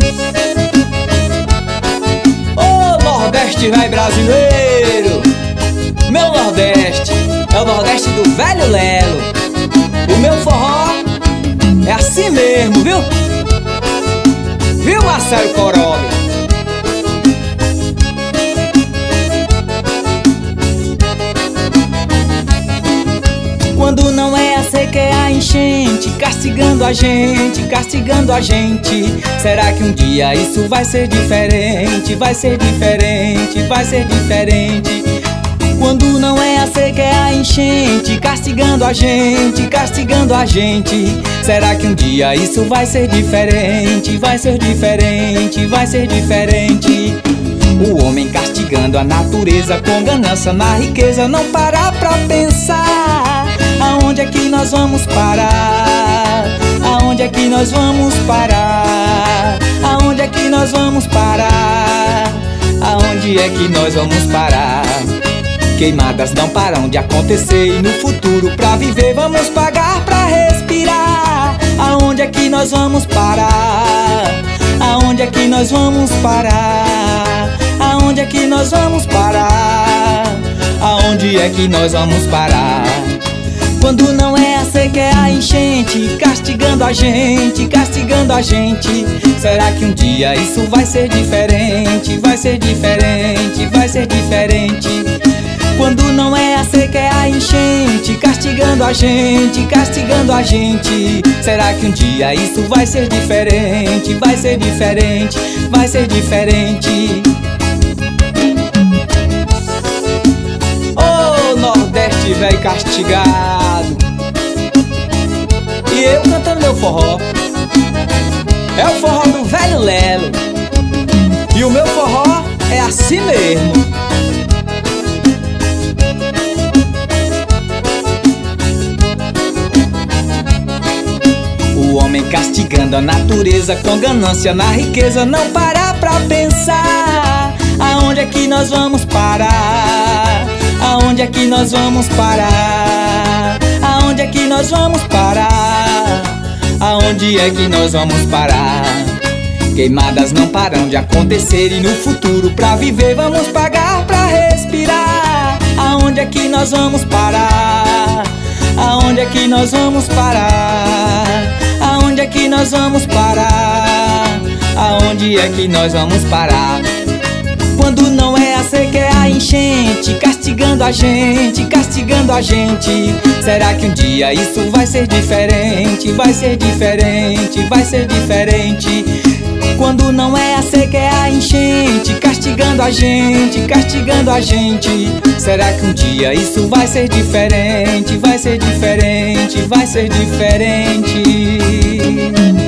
Ô Nordeste vai brasileiro, meu Nordeste é o Nordeste do velho Lelo. O meu forró é assim mesmo, viu? Viu, Marcelo Corobe? Quando não é a seca, é a enchente, castigando a gente, castigando a gente. Será que um dia isso vai ser diferente? Vai ser diferente, vai ser diferente. Quando não é a seca, é a enchente, castigando a gente, castigando a gente. Será que um dia isso vai ser diferente? Vai ser diferente, vai ser diferente. O homem castigando a natureza com ganância na riqueza, não parar pra pensar aonde é que nós vamos parar? Aonde é que nós vamos parar? Aonde é que nós vamos parar? Aonde é que nós vamos parar? Queimadas não param de acontecer e no futuro pra viver vamos pagar pra respirar. Aonde é que nós vamos parar? Aonde é que nós vamos parar? Aonde é que nós vamos parar? Aonde é que nós vamos parar? Quando não é a seca, é a enchente, castigando a gente, castigando a gente. Será que um dia isso vai ser diferente? Vai ser diferente, vai ser diferente. Quando não é a seca, é a enchente, castigando a gente, castigando a gente. Será que um dia isso vai ser diferente? Vai ser diferente, vai ser diferente. Ô Nordeste velho castigado, e eu cantando meu forró. É o forró do velho Lelo, e o meu forró é assim mesmo. O homem castigando a natureza com ganância na riqueza, não parar pra pensar aonde é que nós vamos parar? Aonde é que nós vamos parar? Aonde é que nós vamos parar? Aonde é que nós vamos parar? Queimadas não param de acontecer e no futuro pra viver vamos pagar pra respirar. Aonde é que nós vamos parar? Aonde é que nós vamos parar? Aonde é que nós vamos parar? Aonde é que nós vamos parar? Quando não é a seca, é a enchente, castigando a gente, castigando a gente. Será que um dia isso vai ser diferente? Vai ser diferente, vai ser diferente. Quando não é a seca, é a enchente, castigando a gente, castigando a gente. Será que um dia isso vai ser diferente? Vai ser diferente, vai ser diferente.